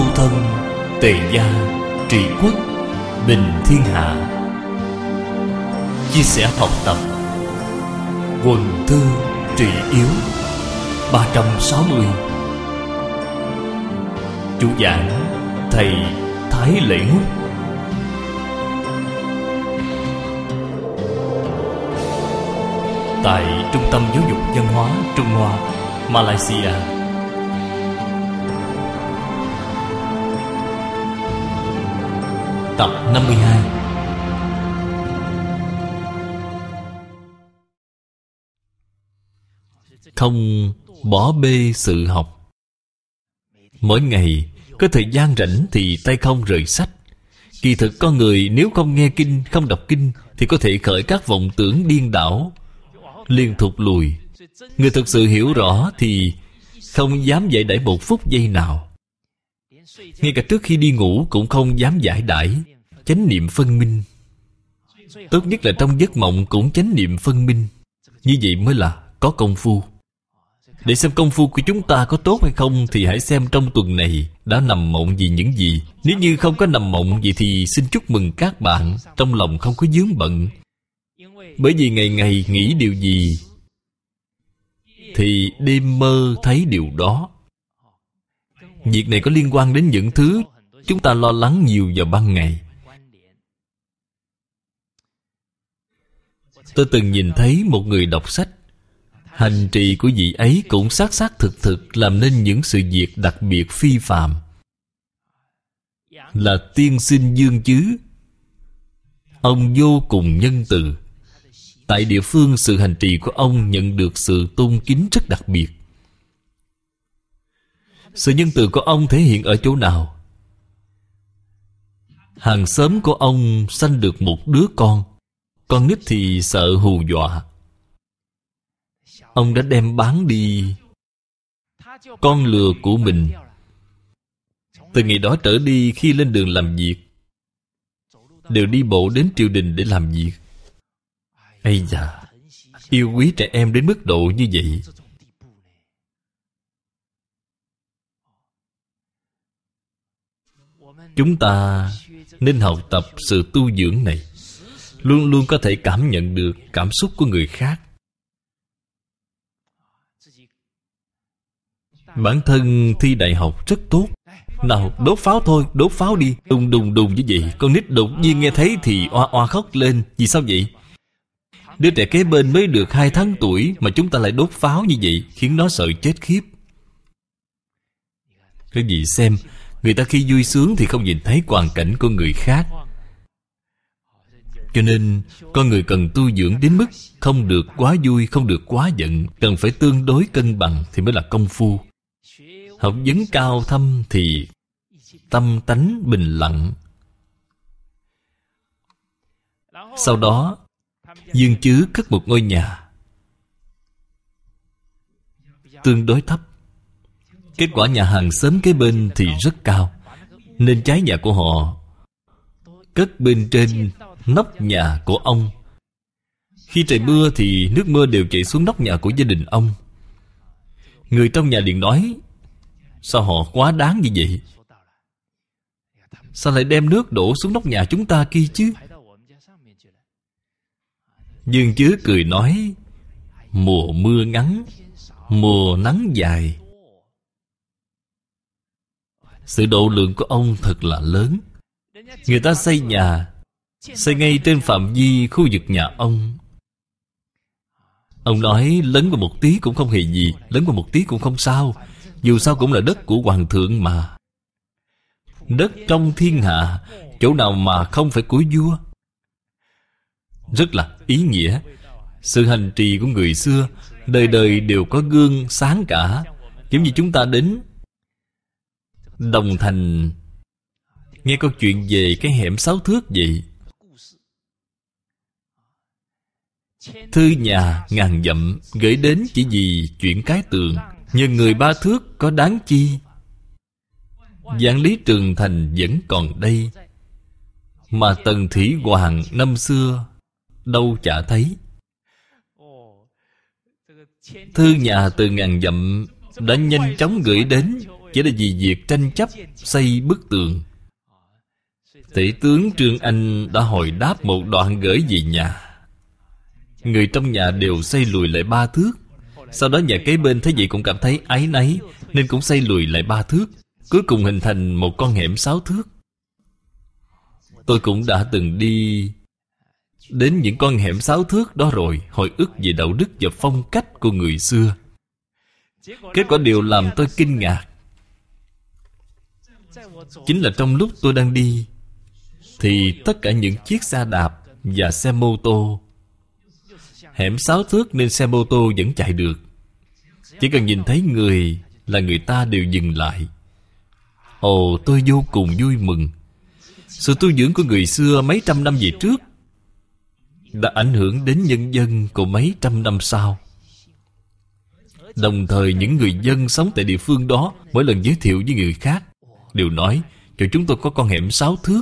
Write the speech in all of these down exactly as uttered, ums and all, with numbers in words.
thân, tề gia, trị quốc, bình thiên hạ. Chia sẻ học tập, quần thư trị yếu. Ba trăm sáu mươi. Chủ giảng thầy Thái Lễ Ngúc. Tại Trung tâm Giáo dục Văn hóa Trung Hoa, Malaysia. Tập năm mươi hai. Không bỏ bê sự học. Mỗi ngày có thời gian rảnh thì tay không rời sách. Kỳ thực con người nếu không nghe kinh, không đọc kinh thì có thể khởi các vọng tưởng điên đảo, liên thụt lùi. Người thực sự hiểu rõ thì không dám giải đãi một phút giây nào. Ngay cả trước khi đi ngủ cũng không dám giải đãi. Chánh niệm phân minh. Tốt nhất là trong giấc mộng cũng chánh niệm phân minh. Như vậy mới là có công phu. Để xem công phu của chúng ta có tốt hay không thì hãy xem trong tuần này đã nằm mộng vì những gì. Nếu như không có nằm mộng gì thì xin chúc mừng các bạn, trong lòng không có vướng bận. Bởi vì ngày ngày nghĩ điều gì thì đêm mơ thấy điều đó. Việc này có liên quan đến những thứ chúng ta lo lắng nhiều vào ban ngày. Tôi từng nhìn thấy một người đọc sách. Hành trì của vị ấy cũng xác xác thực thực làm nên những sự việc đặc biệt phi phàm. Là tiên sinh Dương Chứ. Ông vô cùng nhân từ. Tại địa phương sự hành trì của ông nhận được sự tôn kính rất đặc biệt. Sự nhân từ của ông thể hiện ở chỗ nào? Hàng xóm của ông sanh được một đứa con. Con nít thì sợ hù dọa. Ông đã đem bán đi con lừa của mình. Từ ngày đó trở đi, khi lên đường làm việc đều đi bộ đến triều đình để làm việc. Ây da, yêu quý trẻ em đến mức độ như vậy. Chúng ta nên học tập sự tu dưỡng này. Luôn luôn có thể cảm nhận được cảm xúc của người khác. Bản thân thi đại học rất tốt. Nào đốt pháo thôi, đốt pháo đi. Đùng đùng đùng như vậy. Con nít đột nhiên nghe thấy thì oa oa khóc lên. Vì sao vậy? Đứa trẻ kế bên mới được hai tháng tuổi mà chúng ta lại đốt pháo như vậy, khiến nó sợ chết khiếp. Cái gì xem, người ta khi vui sướng thì không nhìn thấy hoàn cảnh của người khác. Cho nên con người cần tu dưỡng đến mức không được quá vui, không được quá giận. Cần phải tương đối cân bằng thì mới là công phu. Học vấn cao thâm thì tâm tánh bình lặng. Sau đó Dương Chứ cất một ngôi nhà tương đối thấp. Kết quả nhà hàng xóm kế bên thì rất cao, nên trái nhà của họ cất bên trên nóc nhà của ông. Khi trời mưa thì nước mưa đều chảy xuống nóc nhà của gia đình ông. Người trong nhà liền nói: sao họ quá đáng như vậy? Sao lại đem nước đổ xuống nóc nhà chúng ta kia chứ? Dương Chứ cười nói: mùa mưa ngắn, mùa nắng dài. Sự độ lượng của ông thật là lớn. Người ta xây nhà, xây ngay trên phạm vi khu vực nhà ông. Ông nói lấn qua một tí cũng không hề gì, lấn qua một tí cũng không sao. Dù sao cũng là đất của hoàng thượng mà. Đất trong thiên hạ, chỗ nào mà không phải của vua. Rất là ý nghĩa. Sự hành trì của người xưa đời đời đều có gương sáng cả. Giống như chúng ta đến Đồng Thành nghe câu chuyện về cái hẻm sáu thước vậy. Thư nhà ngàn dặm gửi đến chỉ vì chuyện cái tường. Nhưng người ba thước có đáng chi? Vạn lý trường thành vẫn còn đây, mà Tần Thủy Hoàng năm xưa đâu chả thấy. Thư nhà từ ngàn dặm đã nhanh chóng gửi đến chỉ là vì việc tranh chấp xây bức tường. Tể tướng Trương Anh đã hồi đáp một đoạn gửi về nhà. Người trong nhà đều xây lùi lại ba thước. Sau đó nhà kế bên thấy vậy cũng cảm thấy áy náy, nên cũng xây lùi lại ba thước. Cuối cùng hình thành một con hẻm sáu thước. Tôi cũng đã từng đi đến những con hẻm sáu thước đó rồi, hồi ức về đạo đức và phong cách của người xưa. Kết quả điều làm tôi kinh ngạc chính là trong lúc tôi đang đi, thì tất cả những chiếc xe đạp và xe mô tô, hẻm sáu thước nên xe mô tô vẫn chạy được. Chỉ cần nhìn thấy người là người ta đều dừng lại. Ồ, tôi vô cùng vui mừng. Sự tu dưỡng của người xưa mấy trăm năm về trước đã ảnh hưởng đến nhân dân của mấy trăm năm sau. Đồng thời những người dân sống tại địa phương đó mỗi lần giới thiệu với người khác đều nói chỗ chúng tôi có con hẻm sáu thước.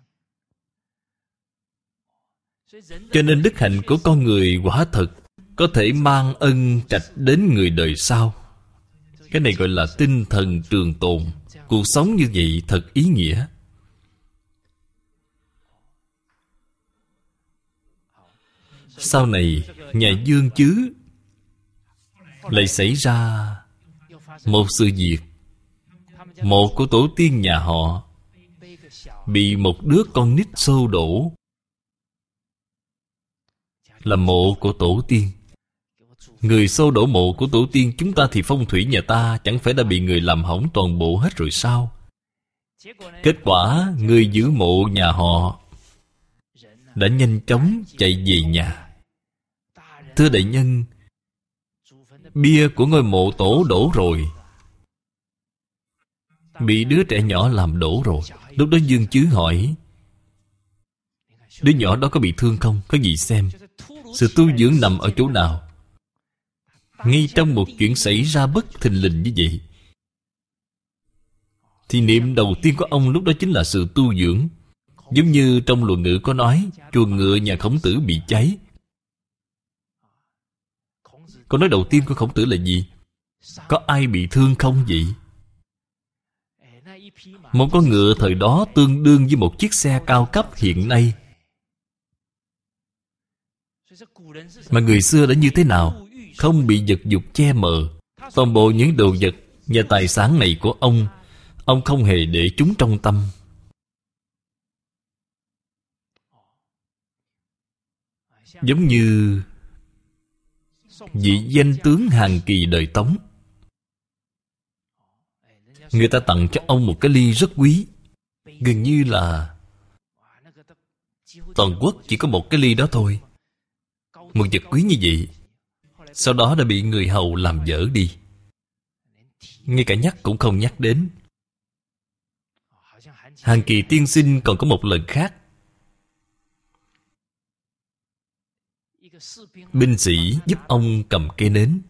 Cho nên đức hạnh của con người quả thật có thể mang ân trạch đến người đời sau. Cái này gọi là tinh thần trường tồn. Cuộc sống như vậy thật ý nghĩa. Sau này nhà Dương Chứ lại xảy ra một sự việc. Mộ của tổ tiên nhà họ bị một đứa con nít xô đổ. Là mộ của tổ tiên. Người xô đổ mộ của tổ tiên chúng ta thì phong thủy nhà ta chẳng phải đã bị người làm hỏng toàn bộ hết rồi sao? Kết quả người giữ mộ nhà họ đã nhanh chóng chạy về nhà. Thưa đại nhân, bia của ngôi mộ tổ đổ rồi, bị đứa trẻ nhỏ làm đổ rồi. Lúc đó Dương Chứ hỏi, đứa nhỏ đó có bị thương không? Có gì xem? Sự tu dưỡng nằm ở chỗ nào? Ngay trong một chuyện xảy ra bất thình lình như vậy, thì niệm đầu tiên của ông lúc đó chính là sự tu dưỡng. Giống như trong Luận Ngữ có nói, chuồng ngựa nhà Khổng Tử bị cháy. Câu nói đầu tiên của Khổng Tử là gì? Có ai bị thương không vậy? Một con ngựa thời đó tương đương với một chiếc xe cao cấp hiện nay. Mà người xưa đã như thế nào? Không bị vật dục che mờ. Toàn bộ những đồ vật và tài sản này của ông, ông không hề để chúng trong tâm. Giống như vị danh tướng Hàn Kỳ đời Tống, người ta tặng cho ông một cái ly rất quý. Gần như là toàn quốc chỉ có một cái ly đó thôi. Một vật quý như vậy, sau đó đã bị người hầu làm dở đi, ngay cả nhắc cũng không nhắc đến. Hàn Kỳ tiên sinh còn có một lần khác. Binh sĩ giúp ông cầm cây nến.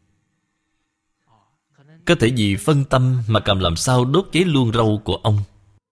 Có thể vì phân tâm mà cầm làm sao đốt cháy luôn râu của ông.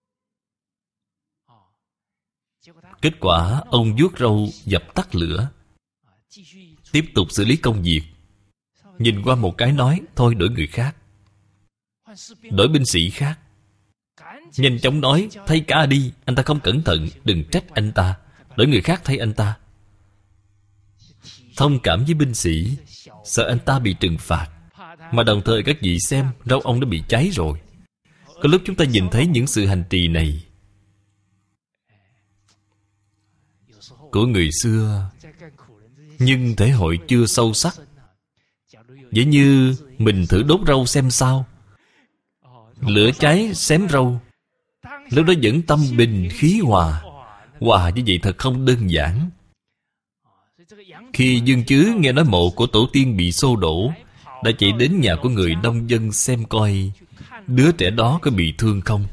Kết quả ông vuốt râu dập tắt lửa, tiếp tục xử lý công việc. Nhìn qua một cái nói, thôi đổi người khác, đổi binh sĩ khác. Nhanh chóng nói, thay ca đi, anh ta không cẩn thận, đừng trách anh ta, đổi người khác thay anh ta. Thông cảm với binh sĩ, sợ anh ta bị trừng phạt. Mà đồng thời các vị xem, rau ông đã bị cháy rồi. Có lúc chúng ta nhìn thấy những sự hành trì này của người xưa, nhưng thể hội chưa sâu sắc. Vậy như mình thử đốt rau xem sao. Lửa cháy xém rau, lúc đó vẫn tâm bình khí hòa. Hòa như vậy thật không đơn giản. Khi Dương Chứ nghe nói mộ của tổ tiên bị xô đổ, đã chạy đến nhà của người nông dân xem coi đứa trẻ đó có bị thương không.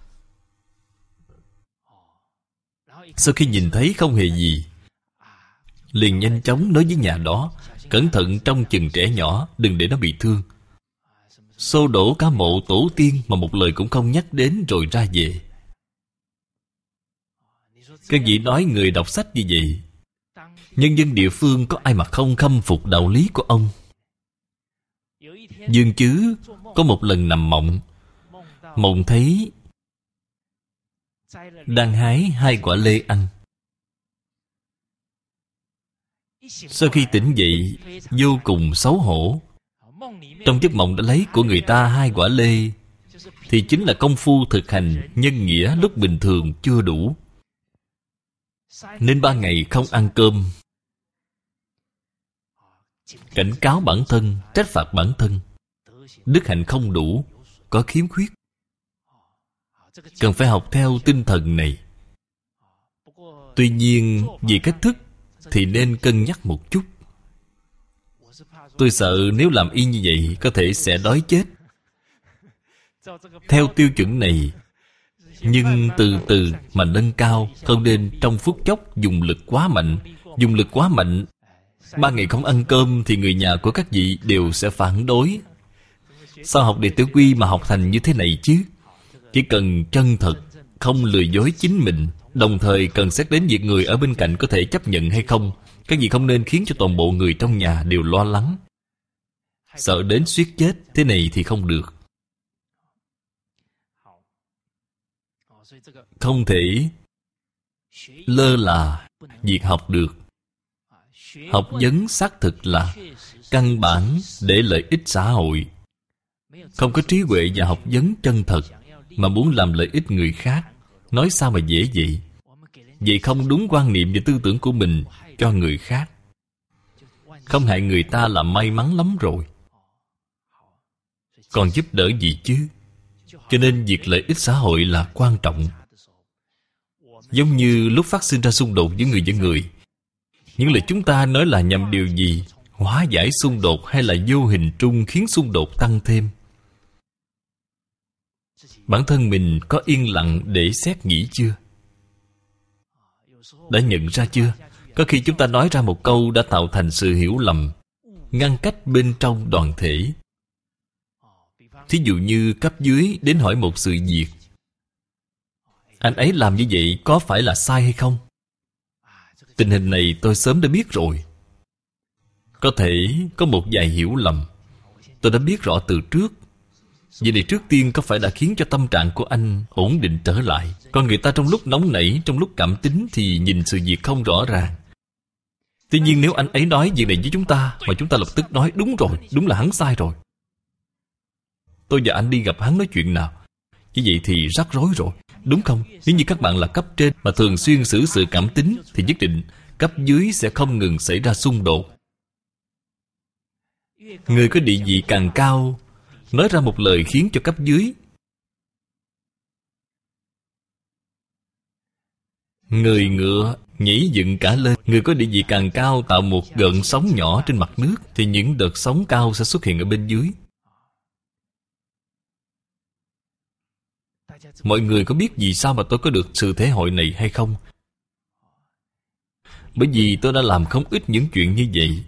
Sau khi nhìn thấy không hề gì, liền nhanh chóng nói với nhà đó, cẩn thận trông chừng trẻ nhỏ, đừng để nó bị thương. Xô đổ cả mộ tổ tiên mà một lời cũng không nhắc đến rồi ra về. Các vị nói người đọc sách như vậy, nhân dân địa phương có ai mà không khâm phục đạo lý của ông. Dương Chứ có một lần nằm mộng, mộng thấy đang hái hai quả lê ăn. Sau khi tỉnh dậy, vô cùng xấu hổ. Trong giấc mộng đã lấy của người ta hai quả lê, thì chính là công phu thực hành nhân nghĩa lúc bình thường chưa đủ, nên ba ngày không ăn cơm. Cảnh cáo bản thân, trách phạt bản thân. Đức hạnh không đủ, có khiếm khuyết, cần phải học theo tinh thần này. Tuy nhiên, vì cách thức thì nên cân nhắc một chút. Tôi sợ nếu làm y như vậy có thể sẽ đói chết. Theo tiêu chuẩn này, nhưng từ từ mà nâng cao, không nên trong phút chốc dùng lực quá mạnh. Dùng lực quá mạnh, ba ngày không ăn cơm thì người nhà của các vị đều sẽ phản đối. Sao học đệ tử quy mà học thành như thế này chứ? Chỉ cần chân thật, không lừa dối chính mình, đồng thời cần xét đến việc người ở bên cạnh có thể chấp nhận hay không. Các vị không nên khiến cho toàn bộ người trong nhà đều lo lắng, sợ đến suýt chết. Thế này thì không được. Không thể lơ là việc học được. Học vấn xác thực là căn bản để lợi ích xã hội. Không có trí huệ và học vấn chân thật mà muốn làm lợi ích người khác, nói sao mà dễ vậy? Vậy không đúng quan niệm và tư tưởng của mình cho người khác, không hại người ta là may mắn lắm rồi, còn giúp đỡ gì chứ? Cho nên việc lợi ích xã hội là quan trọng. Giống như lúc phát sinh ra xung đột giữa người với người, những lời chúng ta nói là nhằm điều gì? Hóa giải xung đột hay là vô hình trung khiến xung đột tăng thêm? Bản thân mình có yên lặng để xét nghĩ chưa? Đã nhận ra chưa? Có khi chúng ta nói ra một câu đã tạo thành sự hiểu lầm, ngăn cách bên trong đoàn thể. Thí dụ như cấp dưới đến hỏi một sự việc, anh ấy làm như vậy có phải là sai hay không? Tình hình này tôi sớm đã biết rồi. Có thể có một vài hiểu lầm, tôi đã biết rõ từ trước. Vậy thì trước tiên có phải đã khiến cho tâm trạng của anh ổn định trở lại? Còn người ta trong lúc nóng nảy, trong lúc cảm tính thì nhìn sự việc không rõ ràng. Tuy nhiên nếu anh ấy nói việc này với chúng ta, mà chúng ta lập tức nói đúng rồi, đúng là hắn sai rồi, tôi và anh đi gặp hắn nói chuyện nào? Như vậy thì rắc rối rồi, đúng không? Nếu như các bạn là cấp trên mà thường xuyên xử sự cảm tính, thì nhất định cấp dưới sẽ không ngừng xảy ra xung đột. Người có địa vị càng cao, nói ra một lời khiến cho cấp dưới, người ngựa nhảy dựng cả lên. Người có địa vị càng cao tạo một gợn sóng nhỏ trên mặt nước, thì những đợt sóng cao sẽ xuất hiện ở bên dưới. Mọi người có biết vì sao mà tôi có được sự thể hội này hay không? Bởi vì tôi đã làm không ít những chuyện như vậy.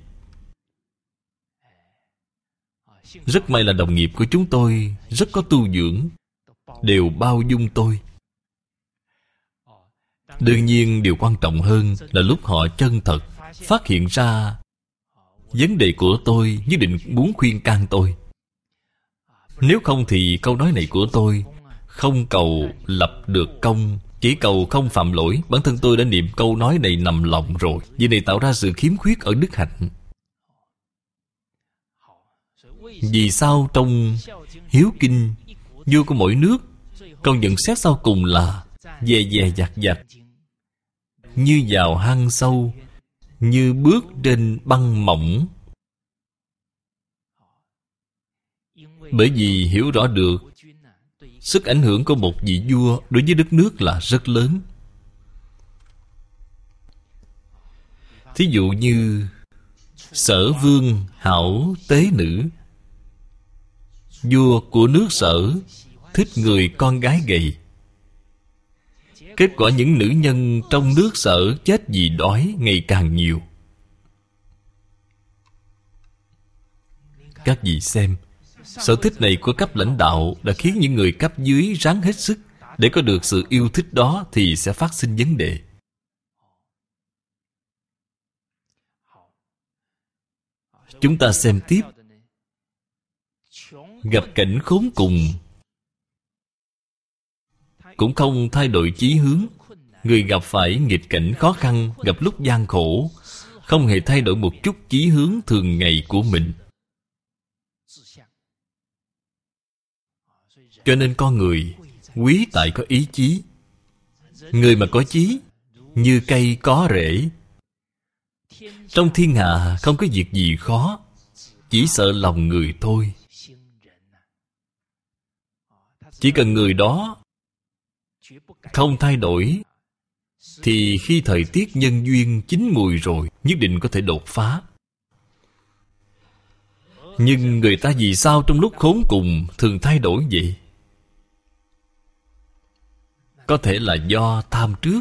Rất may là đồng nghiệp của chúng tôi rất có tu dưỡng, đều bao dung tôi. Đương nhiên điều quan trọng hơn là lúc họ chân thật phát hiện ra vấn đề của tôi, nhất định muốn khuyên can tôi. Nếu không thì câu nói này của tôi không cầu lập được công, chỉ cầu không phạm lỗi. Bản thân tôi đã niệm câu nói này nằm lòng rồi. Vì này tạo ra sự khiếm khuyết ở đức hạnh. Vì sao trong Hiếu Kinh, vua của mỗi nước, câu nhận xét sau cùng là dè dè dặt dặt, như vào hang sâu, như bước trên băng mỏng. Bởi vì hiểu rõ được sức ảnh hưởng của một vị vua đối với đất nước là rất lớn. Thí dụ như Sở Vương Hảo Tế Nữ, vua của nước Sở thích người con gái gầy. Kết quả những nữ nhân trong nước Sở chết vì đói ngày càng nhiều. Các vị xem, sở thích này của cấp lãnh đạo đã khiến những người cấp dưới ráng hết sức. Để có được sự yêu thích đó thì sẽ phát sinh vấn đề. Chúng ta xem tiếp. Gặp cảnh khốn cùng, cũng không thay đổi chí hướng. Người gặp phải nghịch cảnh khó khăn, gặp lúc gian khổ, không hề thay đổi một chút chí hướng thường ngày của mình. Cho nên con người quý tại có ý chí. Người mà có chí như cây có rễ. Trong thiên hạ không có việc gì khó, chỉ sợ lòng người thôi. Chỉ cần người đó không thay đổi, thì khi thời tiết nhân duyên chín mùi rồi, nhất định có thể đột phá. Nhưng người ta vì sao trong lúc khốn cùng thường thay đổi vậy? Có thể là do tham trước.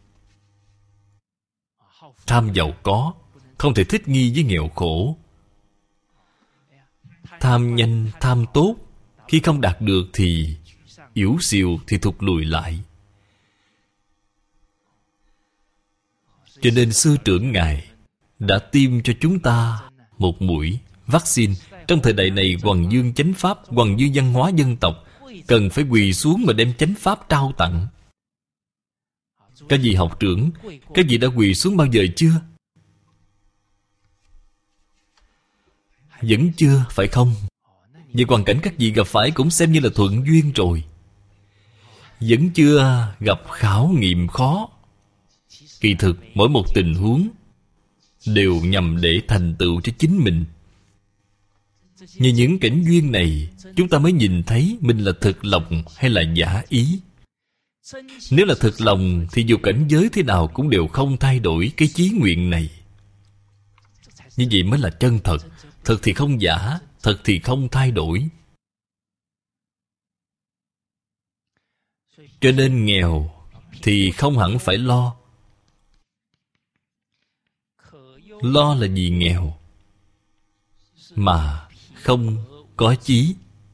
Tham giàu có, không thể thích nghi với nghèo khổ. Tham nhanh, tham tốt, khi không đạt được thì yếu xìu, thì thụt lùi lại. Cho nên sư trưởng Ngài đã tiêm cho chúng ta một mũi vaccine. Trong thời đại này, Hoằng Dương chánh pháp, Hoằng Dương văn hóa dân tộc, cần phải quỳ xuống mà đem chánh pháp trao tặng. Các vị học trưởng, các vị đã quỳ xuống bao giờ chưa? Vẫn chưa, phải không? Vì hoàn cảnh các vị gặp phải cũng xem như là thuận duyên rồi. Vẫn chưa gặp khảo nghiệm khó. Kỳ thực, mỗi một tình huống đều nhằm để thành tựu cho chính mình. Như những cảnh duyên này, chúng ta mới nhìn thấy mình là thực lòng hay là giả ý. Nếu là thực lòng thì dù cảnh giới thế nào cũng đều không thay đổi cái chí nguyện này. Như vậy mới là chân thật. Thật thì không giả, thật thì không thay đổi. Cho nên nghèo thì không hẳn phải lo. Lo là vì nghèo mà không có chí.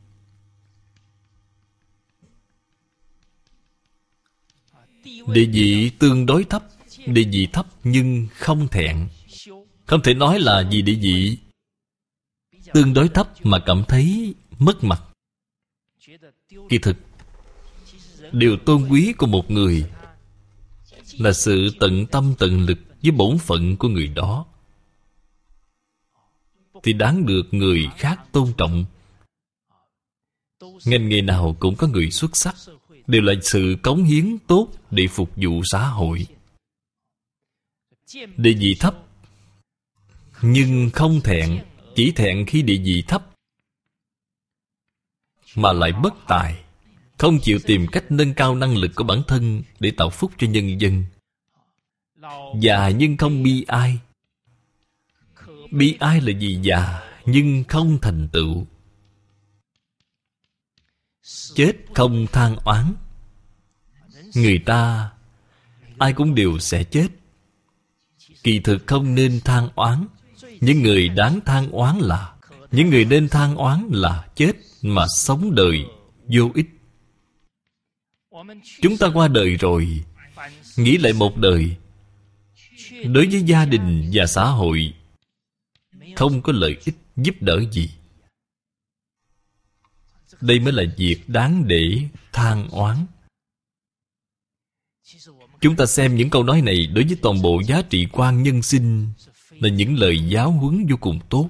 Địa vị tương đối thấp. Địa vị thấp nhưng không thẹn. Không thể nói là vì địa vị tương đối thấp mà cảm thấy mất mặt. Kỳ thực, điều tôn quý của một người là sự tận tâm tận lực với bổn phận của người đó, thì đáng được người khác tôn trọng. Ngành nghề nào cũng có người xuất sắc, đều là sự cống hiến tốt để phục vụ xã hội. Địa vị thấp nhưng không thẹn. Chỉ thẹn khi địa vị thấp mà lại bất tài, không chịu tìm cách nâng cao năng lực của bản thân để tạo phúc cho nhân dân. Già nhưng không bi ai. Bi ai là vì già nhưng không thành tựu. Chết không than oán. Người ta ai cũng đều sẽ chết. Kỳ thực không nên than oán. Những người đáng than oán là Những người nên than oán là chết mà sống đời vô ích. Chúng ta qua đời rồi, nghĩ lại một đời, đối với gia đình và xã hội không có lợi ích giúp đỡ gì. Đây mới là việc đáng để than oán. Chúng ta xem những câu nói này đối với toàn bộ giá trị quan nhân sinh là những lời giáo huấn vô cùng tốt.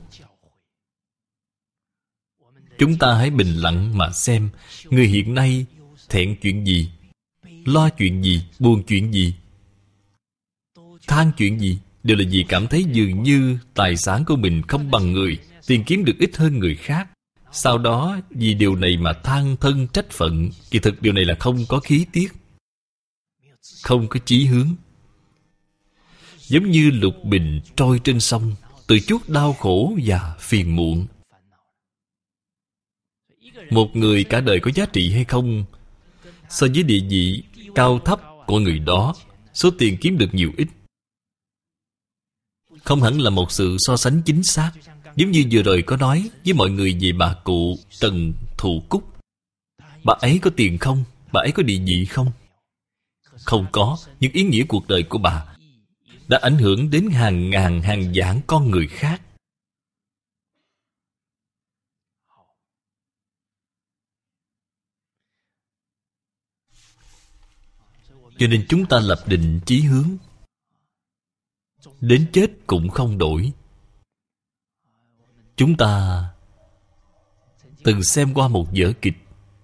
Chúng ta hãy bình lặng mà xem người hiện nay thẹn chuyện gì, lo chuyện gì, buồn chuyện gì, than chuyện gì, đều là vì cảm thấy dường như tài sản của mình không bằng người, tiền kiếm được ít hơn người khác. Sau đó vì điều này mà than thân trách phận. Kỳ thực điều này là không có khí tiết, không có chí hướng. Giống như lục bình trôi trên sông, từ chút đau khổ và phiền muộn. Một người cả đời có giá trị hay không, so với địa vị cao thấp của người đó, số tiền kiếm được nhiều ít, không hẳn là một sự so sánh chính xác. Giống như vừa rồi có nói với mọi người về bà cụ Trần Thụ Cúc. Bà ấy có tiền không? Bà ấy có địa vị không? Không có. Nhưng ý nghĩa cuộc đời của bà đã ảnh hưởng đến hàng ngàn hàng vạn con người khác. Cho nên chúng ta lập định chí hướng, đến chết cũng không đổi. Chúng ta từng xem qua một vở kịch,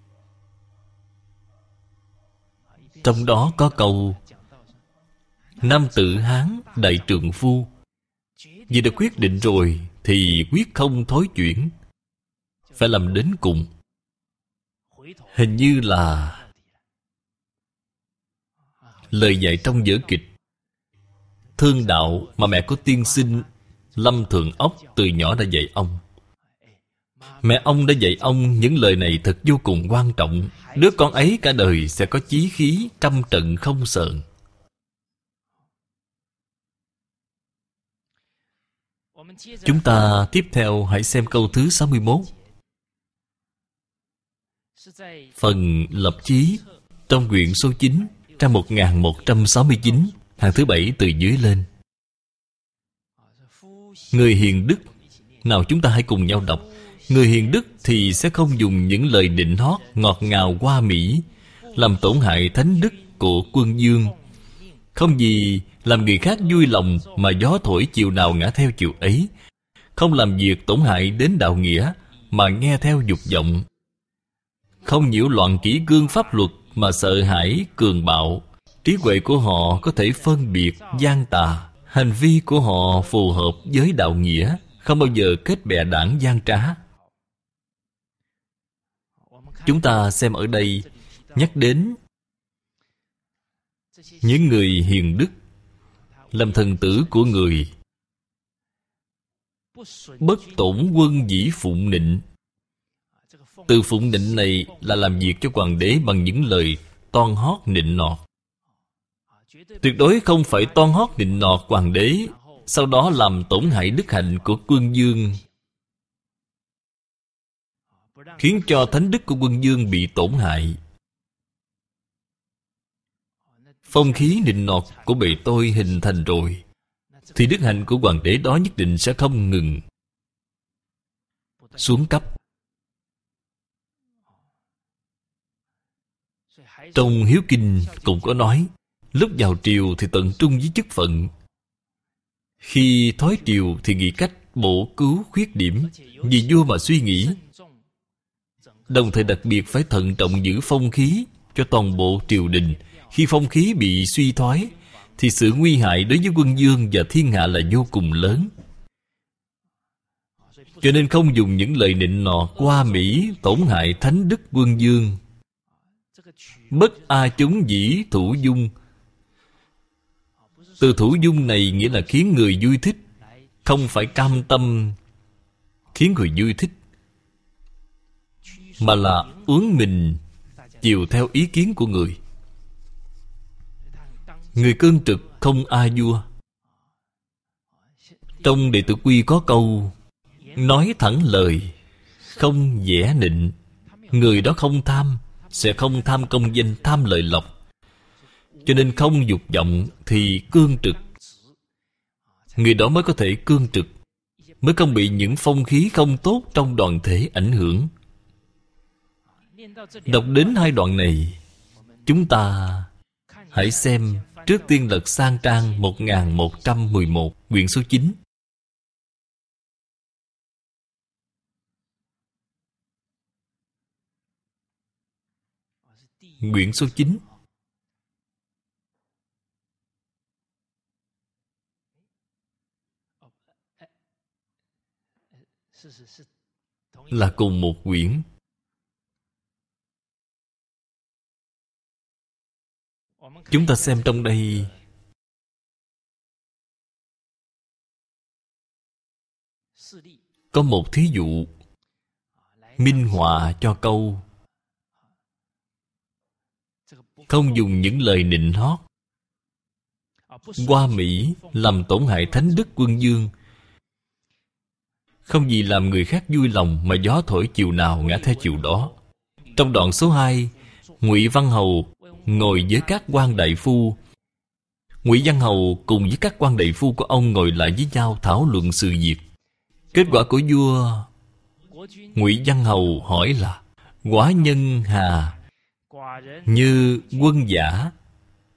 trong đó có câu nam tử Hán đại trượng phu, vì đã quyết định rồi thì quyết không thối chuyển, phải làm đến cùng. Hình như là lời dạy trong vở kịch Thương Đạo mà mẹ của tiên sinh Lâm Thượng Ốc từ nhỏ đã dạy ông. Mẹ ông đã dạy ông những lời này thật vô cùng quan trọng. Đứa con ấy cả đời sẽ có chí khí trăm trận không sờn. Chúng ta tiếp theo hãy xem câu thứ sáu mươi mốt. Phần lập chí trong quyển số chín, trang một nghìn một trăm sáu mươi chín, hàng thứ bảy từ dưới lên. Người hiền đức. Nào chúng ta hãy cùng nhau đọc. Người hiền đức thì sẽ không dùng những lời nịnh hót ngọt ngào hoa mỹ làm tổn hại thánh đức của quân dương. Không gì làm người khác vui lòng mà gió thổi chiều nào ngã theo chiều ấy. Không làm việc tổn hại đến đạo nghĩa mà nghe theo dục vọng. Không nhiễu loạn kỷ cương pháp luật mà sợ hãi cường bạo. Trí huệ của họ có thể phân biệt gian tà. Hành vi của họ phù hợp với đạo nghĩa, không bao giờ kết bè đảng gian trá. Chúng ta xem ở đây nhắc đến những người hiền đức, làm thần tử của người, bất tổn quân dĩ phụng nịnh. Từ phụng nịnh này là làm việc cho hoàng đế bằng những lời toan hót nịnh nọt. Tuyệt đối không phải toan hót nịnh nọt hoàng đế, sau đó làm tổn hại đức hạnh của quân dương, khiến cho thánh đức của quân dương bị tổn hại. Phong khí nịnh nọt của bề tôi hình thành rồi, thì đức hạnh của hoàng đế đó nhất định sẽ không ngừng xuống cấp. Trong Hiếu Kinh cũng có nói, lúc vào triều thì tận trung với chức phận, khi thoái triều thì nghĩ cách bổ cứu khuyết điểm, vì vua mà suy nghĩ. Đồng thời đặc biệt phải thận trọng giữ phong khí cho toàn bộ triều đình. Khi phong khí bị suy thoái thì sự nguy hại đối với quân dương và thiên hạ là vô cùng lớn. Cho nên không dùng những lời nịnh nọt hoa mỹ tổn hại thánh đức quân dương. Bất a chúng dĩ thủ dung. Từ thủ dung này nghĩa là khiến người vui thích, không phải cam tâm khiến người vui thích, mà là uốn mình chiều theo ý kiến của người. Người cương trực không a vua. Trong Đệ Tử Quy có câu nói thẳng lời, không vẽ nịnh. Người đó không tham, sẽ không tham công danh, tham lợi lộc. Cho nên không dục vọng thì cương trực. Người đó mới có thể cương trực, mới không bị những phong khí không tốt trong đoàn thể ảnh hưởng. Đọc đến hai đoạn này, chúng ta hãy xem. Trước tiên lật sang trang một nghìn một trăm mười một, quyển số chín. Quyển số chín. Là cùng một quyển. Chúng ta xem trong đây. Có một thí dụ minh họa cho câu không dùng những lời nịnh hót hoa mỹ làm tổn hại thánh đức quân dương. Không gì làm người khác vui lòng mà gió thổi chiều nào ngã theo chiều đó. Trong đoạn số hai, Ngụy Văn Hầu ngồi với các quan đại phu. Ngụy Văn Hầu cùng với các quan đại phu của ông ngồi lại với nhau thảo luận sự việc. Kết quả của vua Ngụy Văn Hầu hỏi là: quả nhân hà như quân giả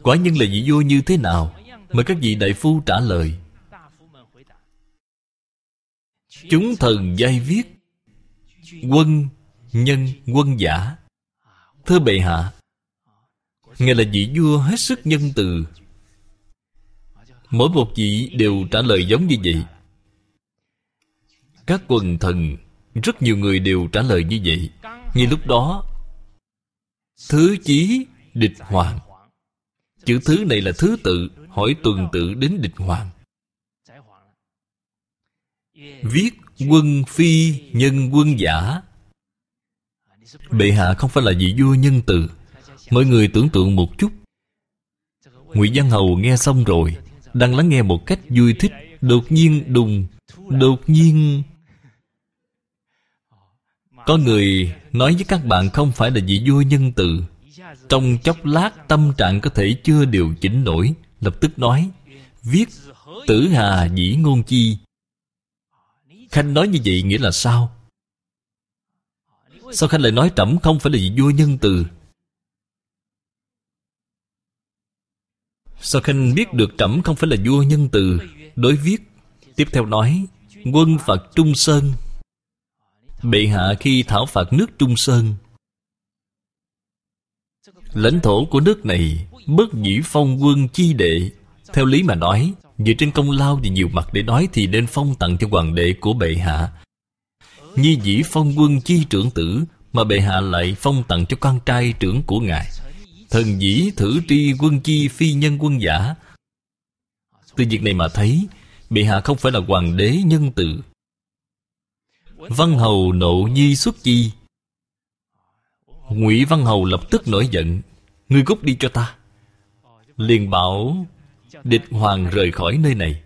Quả nhân là vị vua như thế nào? Mời các vị đại phu trả lời. Chúng thần giai viết: quân, nhân, quân giả. Thưa bệ hạ, Ngài là vị vua hết sức nhân từ. Mỗi một vị đều trả lời giống như vậy. Các quần thần, rất nhiều người đều trả lời như vậy. Ngay lúc đó, thứ chí địch hoàng. Chữ thứ này là thứ tự, hỏi tuần tự đến địch hoàng. Viết quân phi nhân quân giả. Bệ hạ không phải là vị vua nhân từ. Mọi người tưởng tượng một chút. Ngụy Văn Hầu nghe xong rồi, đang lắng nghe một cách vui thích, đột nhiên đùng, đột nhiên có người nói với các bạn không phải là vị vua nhân từ. Trong chốc lát tâm trạng có thể chưa điều chỉnh nổi, lập tức nói: viết tử hà dĩ ngôn chi. Khanh nói như vậy nghĩa là sao? Sao Khanh lại nói trẫm không phải là vị vua nhân từ? Sao Khanh biết được trẫm không phải là vua nhân từ? Đối viết tiếp theo nói: quân phạt Trung Sơn. Bệ hạ khi thảo phạt nước Trung Sơn, lãnh thổ của nước này bất dĩ phong quân chi đệ. Theo lý mà nói, dựa trên công lao và nhiều mặt để nói thì nên phong tặng cho hoàng đệ của bệ hạ. Nhi dĩ phong quân chi trưởng tử, mà bệ hạ lại phong tặng cho con trai trưởng của ngài. Thần dĩ thử tri quân chi phi nhân quân giả. Từ việc này mà thấy, bệ hạ không phải là hoàng đế nhân từ. Văn Hầu nộ nhi xuất chi. Ngụy Văn Hầu lập tức nổi giận: ngươi cút đi cho ta. Liền bảo địch hoàng rời khỏi nơi này.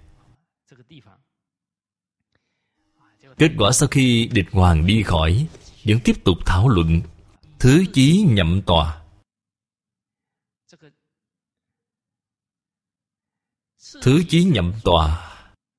Kết quả sau khi địch hoàng đi khỏi, vẫn tiếp tục thảo luận. Thứ chí nhậm tòa. Thứ chí nhậm tòa.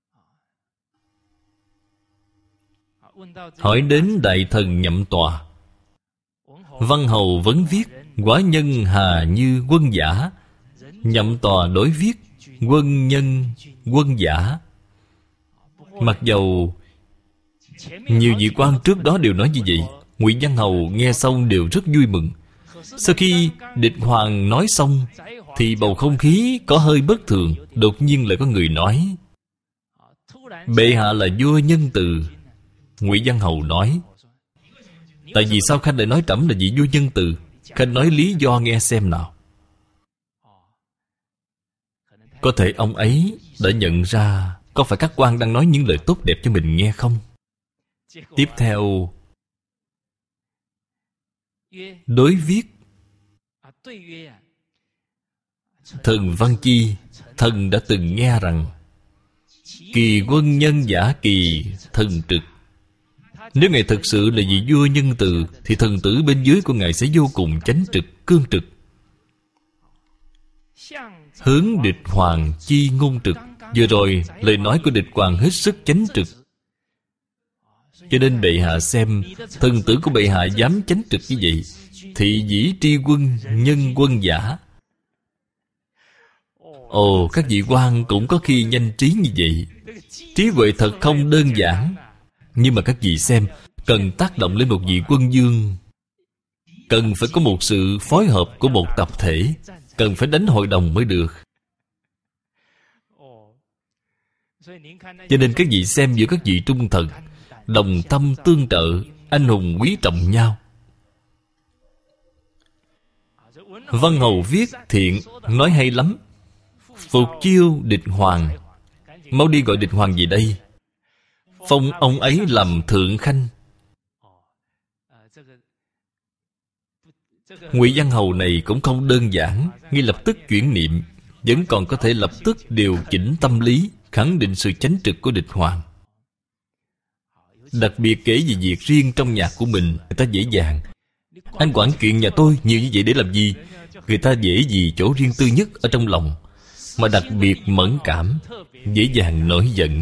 Hỏi đến đại thần nhậm tòa. Văn Hầu vẫn viết: quả nhân hà như quân giả. Nhậm tòa đối viết: quân nhân quân giả. Mặc dầu nhiều vị quan trước đó đều nói như vậy, Ngụy Văn Hầu nghe xong đều rất vui mừng. Sau khi địch hoàng nói xong thì bầu không khí có hơi bất thường. Đột nhiên lại có người nói: bệ hạ là vua nhân từ. Ngụy Văn Hầu nói: tại vì sao Khanh lại nói trẫm là vị vua nhân từ? Khanh nói lý do nghe xem nào. Có thể ông ấy đã nhận ra có phải các quan đang nói những lời tốt đẹp cho mình nghe không? Tiếp theo đối viết: thần Văn Chi, thần đã từng nghe rằng kỳ quân nhân giả kỳ thần trực. Nếu ngài thực sự là vị vua nhân từ thì thần tử bên dưới của ngài sẽ vô cùng chánh trực, cương trực. Hướng địch hoàng chi ngôn trực. Vừa rồi lời nói của địch hoàng hết sức chánh trực. Cho nên bệ hạ xem, thần tử của bệ hạ dám chánh trực như vậy, thị dĩ tri quân nhân quân giả. Ồ, các vị quan cũng có khi nhanh trí như vậy. Trí huệ thật không đơn giản. Nhưng mà các vị xem, cần tác động lên một vị quân vương, cần phải có một sự phối hợp của một tập thể, cần phải đánh hội đồng mới được. Cho nên các vị xem giữa các vị trung thần, đồng tâm tương trợ, anh hùng quý trọng nhau. Văn Hầu viết thiện, nói hay lắm. Phục chiêu địch hoàng. Mau đi gọi địch hoàng về đây, phong ông ấy làm thượng khanh. Ngụy Văn Hầu này cũng không đơn giản, ngay lập tức chuyển niệm, vẫn còn có thể lập tức điều chỉnh tâm lý, khẳng định sự chánh trực của địch hoàng. Đặc biệt kể về việc riêng trong nhà của mình, người ta dễ dàng: anh quản chuyện nhà tôi nhiều như vậy để làm gì? Người ta dễ gì chỗ riêng tư nhất ở trong lòng, mà đặc biệt mẫn cảm, dễ dàng nổi giận.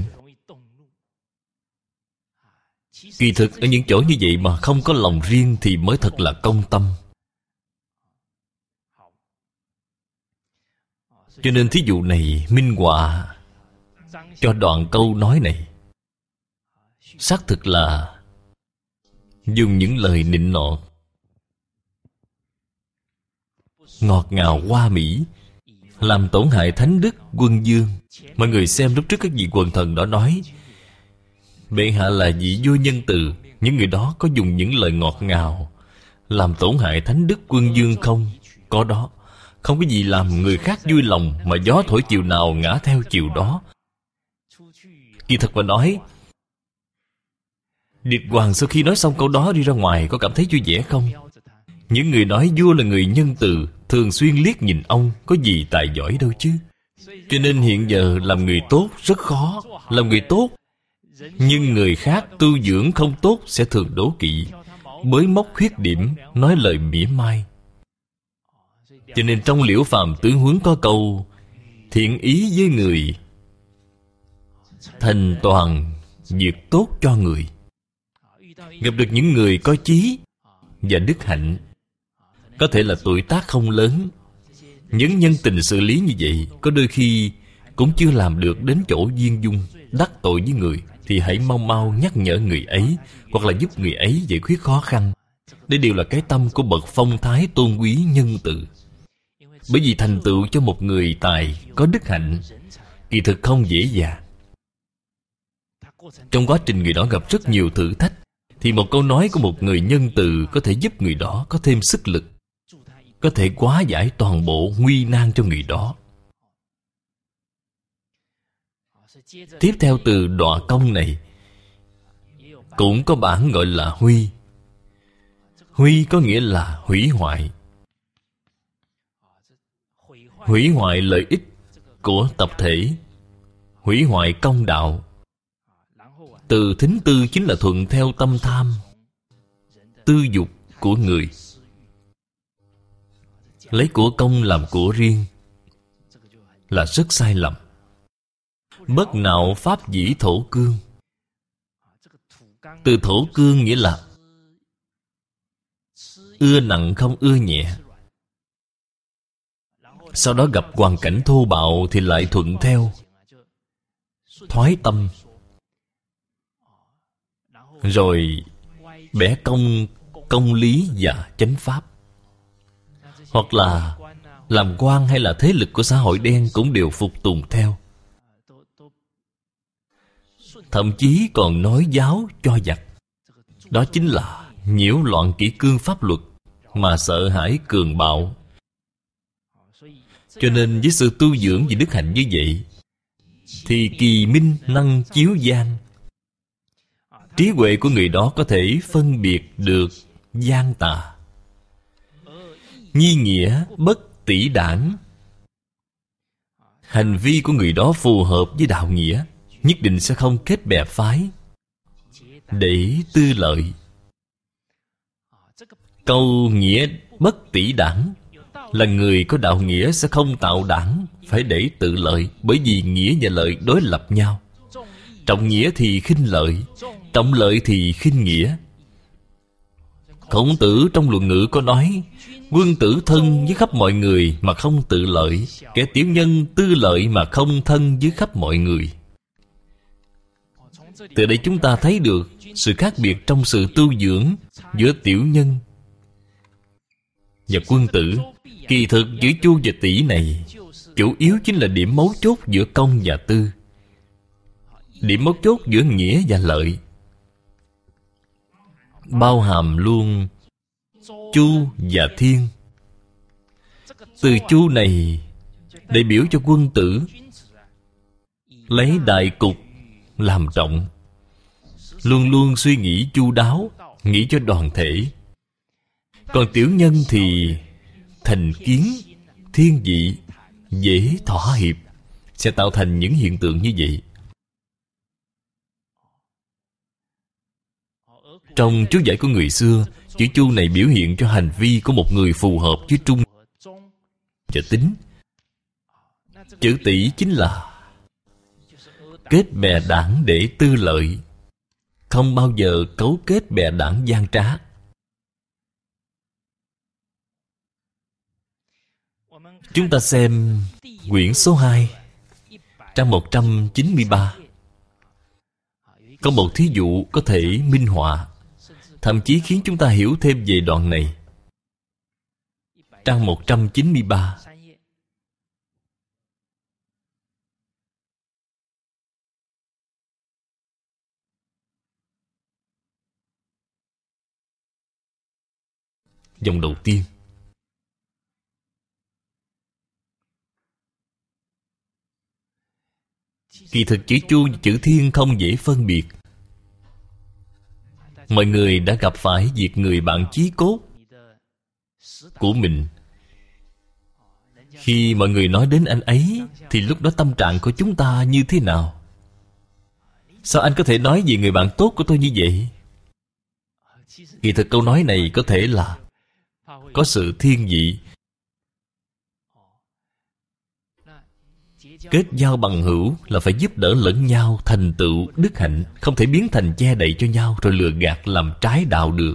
Kỳ thực ở những chỗ như vậy mà không có lòng riêng thì mới thật là công tâm. Cho nên thí dụ này minh họa cho đoạn câu nói này. Xác thực là dùng những lời nịnh nọt, ngọt ngào hoa mỹ, làm tổn hại thánh đức quân vương. Mọi người xem lúc trước các vị quần thần đó nói bệ hạ là vị vua nhân từ. Những người đó có dùng những lời ngọt ngào làm tổn hại thánh đức quân vương không? Có đó. Không có gì làm người khác vui lòng, mà gió thổi chiều nào ngã theo chiều đó. Kỳ thật mà nói, Điệt Hoàng sau khi nói xong câu đó đi ra ngoài có cảm thấy vui vẻ không? Những người nói vua là người nhân từ, thường xuyên liếc nhìn ông, có gì tài giỏi đâu chứ. Cho nên hiện giờ làm người tốt rất khó. Làm người tốt, nhưng người khác tu dưỡng không tốt sẽ thường đố kỵ, bới móc khuyết điểm, nói lời mỉa mai. Cho nên trong Liễu Phàm Tướng Huấn có câu thiện ý với người, thành toàn việc tốt cho người. Gặp được những người có chí và đức hạnh, có thể là tuổi tác không lớn, những nhân tình xử lý như vậy có đôi khi cũng chưa làm được đến chỗ viên dung, đắc tội với người, thì hãy mau mau nhắc nhở người ấy, hoặc là giúp người ấy giải quyết khó khăn. Đây đều là cái tâm của bậc phong thái tôn quý nhân từ. Bởi vì thành tựu cho một người tài có đức hạnh kỳ thực không dễ dàng. Trong quá trình người đó gặp rất nhiều thử thách, thì một câu nói của một người nhân từ có thể giúp người đó có thêm sức lực, có thể hóa giải toàn bộ nguy nan cho người đó. Tiếp theo từ đọa công này cũng có bản gọi là huy. Huy có nghĩa là hủy hoại. Hủy hoại lợi ích của tập thể, hủy hoại công đạo. Từ thính tư chính là thuận theo tâm tham, tư dục của người, lấy của công làm của riêng, là rất sai lầm. Bất nạo pháp dĩ thổ cương. Từ thổ cương nghĩa là ưa nặng không ưa nhẹ. Sau đó gặp hoàn cảnh thô bạo thì lại thuận theo, thoái tâm, rồi bẻ cong công lý và chánh pháp. Hoặc là làm quan hay là thế lực của xã hội đen cũng đều phục tùng theo, thậm chí còn nói giáo cho giặc. Đó chính là nhiễu loạn kỷ cương pháp luật, mà sợ hãi cường bạo. Cho nên với sự tu dưỡng về đức hạnh như vậy, thì kỳ minh năng chiếu gian. Trí huệ của người đó có thể phân biệt được gian tà. Nhi nghĩa bất tỷ đảng. Hành vi của người đó phù hợp với đạo nghĩa, nhất định sẽ không kết bè phái để tư lợi. Câu nghĩa bất tỷ đảng là người có đạo nghĩa sẽ không tạo đảng, phải để tự lợi. Bởi vì nghĩa và lợi đối lập nhau. Trọng nghĩa thì khinh lợi, trọng lợi thì khinh nghĩa. Khổng Tử trong Luận Ngữ có nói: quân tử thân với khắp mọi người mà không tự lợi, kẻ tiểu nhân tư lợi mà không thân với khắp mọi người. Từ đây chúng ta thấy được sự khác biệt trong sự tu dưỡng giữa tiểu nhân và quân tử. Kỳ thực chữ Chu và Tỷ này chủ yếu chính là điểm mấu chốt giữa công và tư, điểm mấu chốt giữa nghĩa và lợi, bao hàm luôn Chu và Thiên. Từ Chu này đại biểu cho quân tử, lấy đại cục làm trọng, luôn luôn suy nghĩ chu đáo, nghĩ cho đoàn thể. Còn tiểu nhân thì thành kiến, thiên vị, dễ thỏa hiệp, sẽ tạo thành những hiện tượng như vậy. Trong chú giải của người xưa, chữ Chu này biểu hiện cho hành vi của một người phù hợp với trung và tính. Chữ Tỷ chính là kết bè đảng để tư lợi, không bao giờ cấu kết bè đảng gian trá. Chúng ta xem quyển số hai, trang một trăm chín mươi ba. Có một thí dụ có thể minh họa, thậm chí khiến chúng ta hiểu thêm về đoạn này. Trang một trăm chín mươi ba. Dòng đầu tiên. Kỳ thực chữ Chu và chữ Thiên không dễ phân biệt. Mọi người đã gặp phải việc người bạn chí cốt của mình. Khi mọi người nói đến anh ấy, thì lúc đó tâm trạng của chúng ta như thế nào? Sao anh có thể nói về người bạn tốt của tôi như vậy? Kỳ thực câu nói này có thể là có sự thiên vị. Kết giao bằng hữu là phải giúp đỡ lẫn nhau thành tựu đức hạnh, không thể biến thành che đậy cho nhau rồi lừa gạt làm trái đạo được.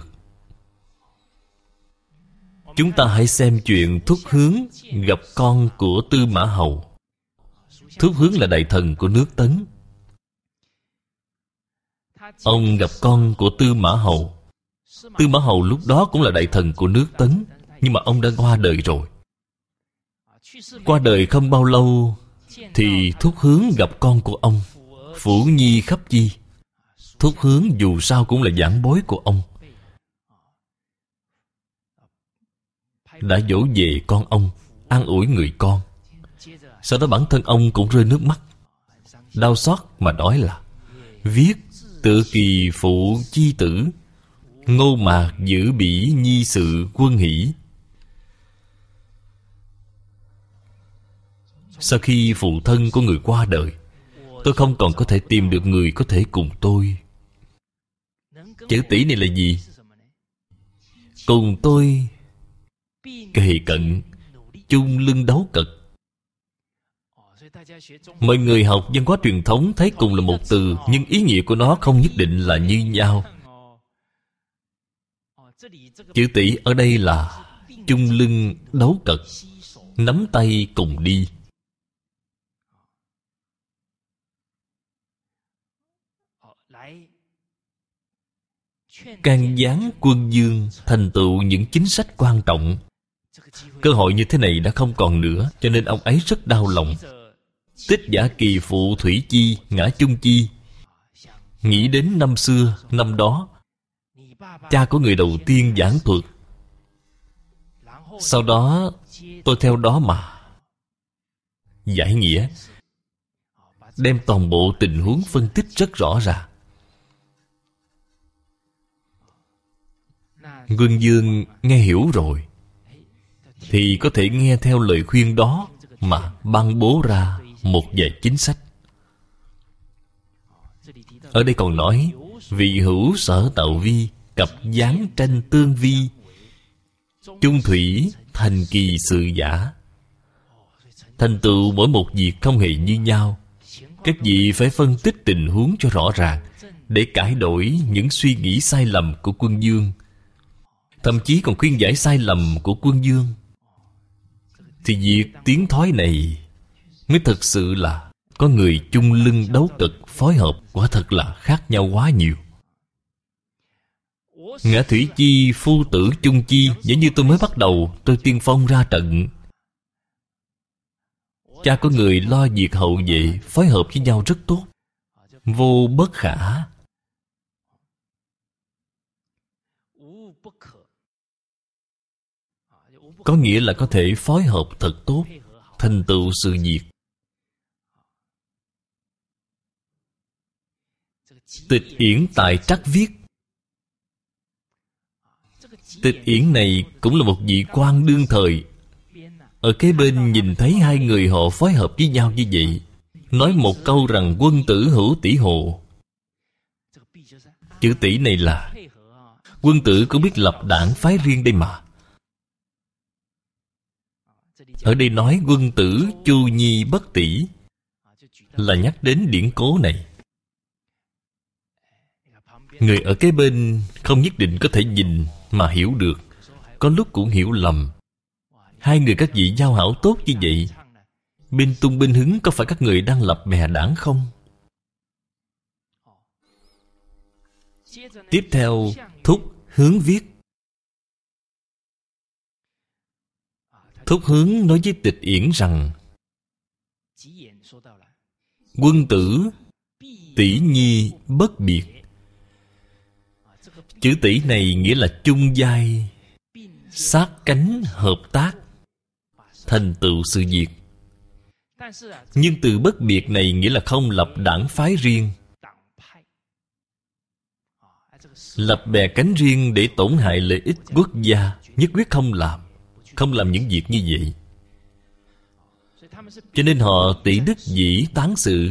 Chúng ta hãy xem chuyện Thúc Hướng gặp con của Tư Mã Hầu. Thúc Hướng là đại thần của nước Tấn. Ông gặp con của Tư Mã Hầu. Tư Mã Hầu lúc đó cũng là đại thần của nước Tấn, nhưng mà ông đã qua đời rồi. Qua đời không bao lâu thì Thúc Hướng gặp con của ông, Phủ Nhi Khắp Chi. Thúc Hướng dù sao cũng là giảng bối của ông, đã dỗ về con ông, an ủi người con. Sau đó bản thân ông cũng rơi nước mắt, đau xót mà nói là: viết tự kỳ phụ chi tử, ngô mạc giữ bỉ nhi sự quân hỷ. Sau khi phụ thân của người qua đời, tôi không còn có thể tìm được người có thể cùng tôi. Chữ tỷ này là gì? Cùng tôi kề cận, chung lưng đấu cực. Mọi người học văn hóa truyền thống thấy cùng là một từ, nhưng ý nghĩa của nó không nhất định là như nhau. Chữ tỷ ở đây là chung lưng đấu cực, nắm tay cùng đi. Can gián quân dương thành tựu những chính sách quan trọng. Cơ hội như thế này đã không còn nữa, cho nên ông ấy rất đau lòng. Tích giả kỳ phụ thủy chi, ngã chung chi. Nghĩ đến năm xưa, năm đó cha của người đầu tiên giảng thuật, sau đó tôi theo đó mà giải nghĩa, đem toàn bộ tình huống phân tích rất rõ ràng. Quân Dương nghe hiểu rồi thì có thể nghe theo lời khuyên đó mà ban bố ra một vài chính sách. Ở đây còn nói: vị hữu sở tạo vi, cặp gián tranh tương vi, chung thủy thành kỳ sự giả. Thành tựu mỗi một việc không hề như nhau. Các vị phải phân tích tình huống cho rõ ràng, để cải đổi những suy nghĩ sai lầm của Quân Dương, thậm chí còn khuyên giải sai lầm của Quân Dương. Thì việc tiến thoái này mới thực sự là có người chung lưng đấu cực phối hợp, quả thật là khác nhau quá nhiều. Ngã thủy chi phu tử chung chi. Giống như tôi mới bắt đầu, tôi tiên phong ra trận, cha có người lo việc hậu vệ, phối hợp với nhau rất tốt, vô bất khả. Có nghĩa là có thể phối hợp thật tốt, thành tựu sự việc. Tịch Yển tại Trắc viết, Tịch Yển này cũng là một vị quan đương thời. Ở kế bên nhìn thấy hai người họ phối hợp với nhau như vậy, nói một câu rằng quân tử hữu tỷ hộ. Chữ tỷ này là quân tử cũng biết lập đảng phái riêng đây mà. Ở đây nói quân tử chu nhi bất tỷ, là nhắc đến điển cố này. Người ở kế bên không nhất định có thể nhìn mà hiểu được, có lúc cũng hiểu lầm. Hai người các vị giao hảo tốt như vậy, bên tung bên hứng có phải các người đang lập bè đảng không? Tiếp theo, Thúc Hướng viết. Thúc Hướng nói với Tịch Yển rằng: quân tử tỷ nhi bất biệt. Chữ tỷ này nghĩa là chung giai, sát cánh hợp tác, thành tựu sự việc. Nhưng từ bất biệt này nghĩa là không lập đảng phái riêng, lập bè cánh riêng để tổn hại lợi ích quốc gia, nhất quyết không làm. Không làm những việc như vậy. Cho nên họ tỷ đức dĩ tán sự,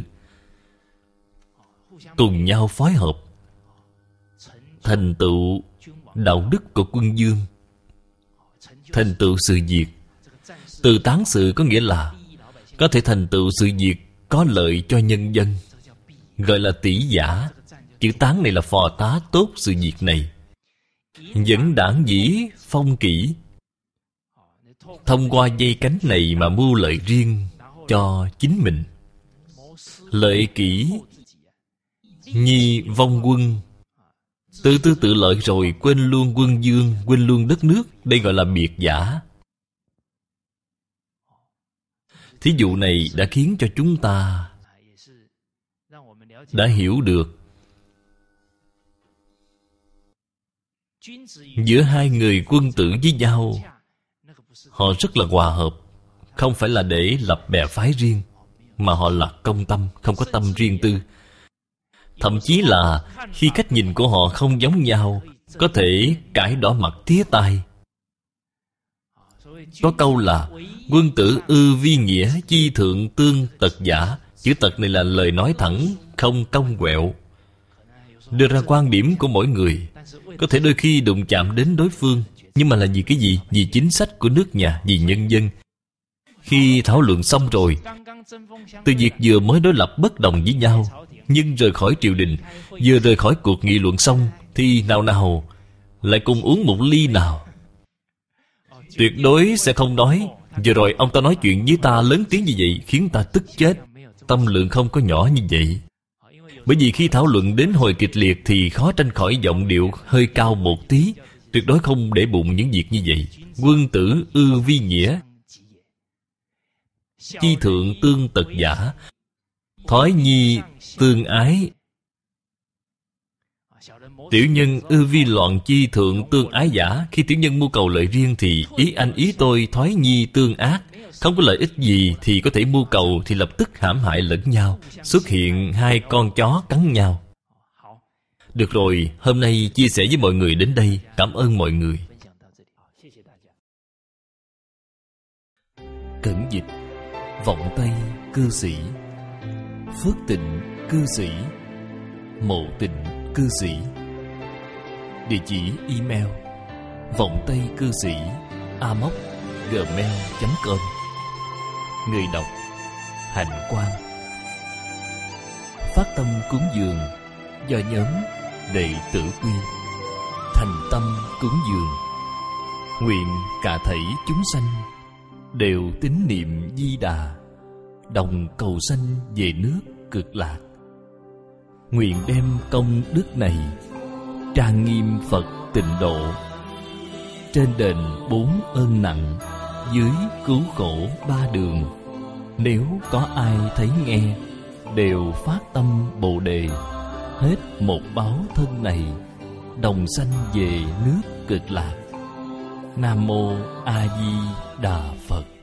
cùng nhau phối hợp, thành tựu đạo đức của quân vương, thành tựu sự việc. Từ tán sự có nghĩa là có thể thành tựu sự việc có lợi cho nhân dân, gọi là tỷ giả. Chữ tán này là phò tá tốt sự việc này. Dẫn đảng dĩ phong kỷ, thông qua dây cánh này mà mưu lợi riêng cho chính mình. Lợi kỷ nhi vong quân, tự tư tự lợi rồi quên luôn quân vương, quên luôn đất nước. Đây gọi là biệt giả. Thí dụ này đã khiến cho chúng ta đã hiểu được giữa hai người quân tử với nhau, họ rất là hòa hợp. Không phải là để lập bè phái riêng, mà họ là công tâm, không có tâm riêng tư. Thậm chí là khi cách nhìn của họ không giống nhau, có thể cãi đỏ mặt tía tai. Có câu là quân tử ư vi nghĩa, chi thượng tương tật giả. Chữ tật này là lời nói thẳng, không cong quẹo, đưa ra quan điểm của mỗi người. Có thể đôi khi đụng chạm đến đối phương, nhưng mà là vì cái gì? Vì chính sách của nước nhà, vì nhân dân. Khi thảo luận xong rồi, từ việc vừa mới đối lập bất đồng với nhau, nhưng rời khỏi triều đình, vừa rời khỏi cuộc nghị luận xong, thì nào nào lại cùng uống một ly nào. Tuyệt đối sẽ không nói vừa rồi ông ta nói chuyện với ta lớn tiếng như vậy, khiến ta tức chết. Tâm lượng không có nhỏ như vậy. Bởi vì khi thảo luận đến hồi kịch liệt thì khó tránh khỏi giọng điệu hơi cao một tí. Tuyệt đối không để bụng những việc như vậy. Quân tử ư vi nghĩa, chi thượng tương tật giả. Thói nhi tương ái. Tiểu nhân ư vi loạn, chi thượng tương ái giả. Khi tiểu nhân mưu cầu lợi riêng thì ý anh ý tôi, thói nhi tương ác. Không có lợi ích gì thì có thể mưu cầu, thì lập tức hãm hại lẫn nhau, xuất hiện hai con chó cắn nhau. Được rồi, hôm nay chia sẻ với mọi người đến đây. Cảm ơn mọi người. Cẩn dịch. Vọng Tây cư sĩ, Phước Tịnh cư sĩ, Mộ Tịnh cư sĩ. Địa chỉ email vọng tây cư sĩ a m o c gmail chấm com. Người đọc Hạnh Quang. Phát tâm cúng dường do nhóm Đệ Tử Quy. Thành tâm cúng dường, nguyện cả thảy chúng sanh đều tín niệm Di Đà, đồng cầu sanh về nước Cực Lạc. Nguyện đem công đức này trang nghiêm Phật Tịnh Độ, trên đền bốn ơn nặng, dưới cứu khổ ba đường. Nếu có ai thấy nghe, đều phát tâm Bồ Đề, hết một báo thân này, đồng sanh về nước Cực Lạc. Nam Mô A Di Đà Phật.